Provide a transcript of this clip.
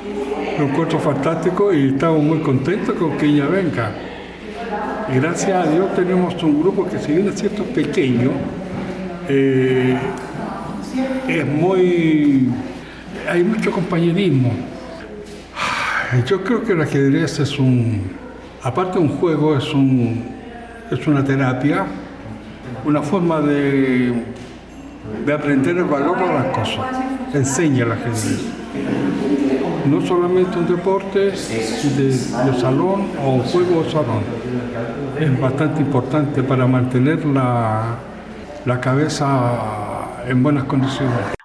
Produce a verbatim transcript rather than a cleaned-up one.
Lo encuentro fantástico y estamos muy contentos con que ella venga. Y gracias a Dios tenemos un grupo que, si bien es cierto, es pequeño, eh, es muy... hay mucho compañerismo. Yo creo que el ajedrez es un... aparte de un juego, es, un, es una terapia, una forma de, de aprender el valor de las cosas. Enseña el ajedrez. No solamente un deporte de, de salón o un juego de salón. Es bastante importante para mantener la, la cabeza en buenas condiciones.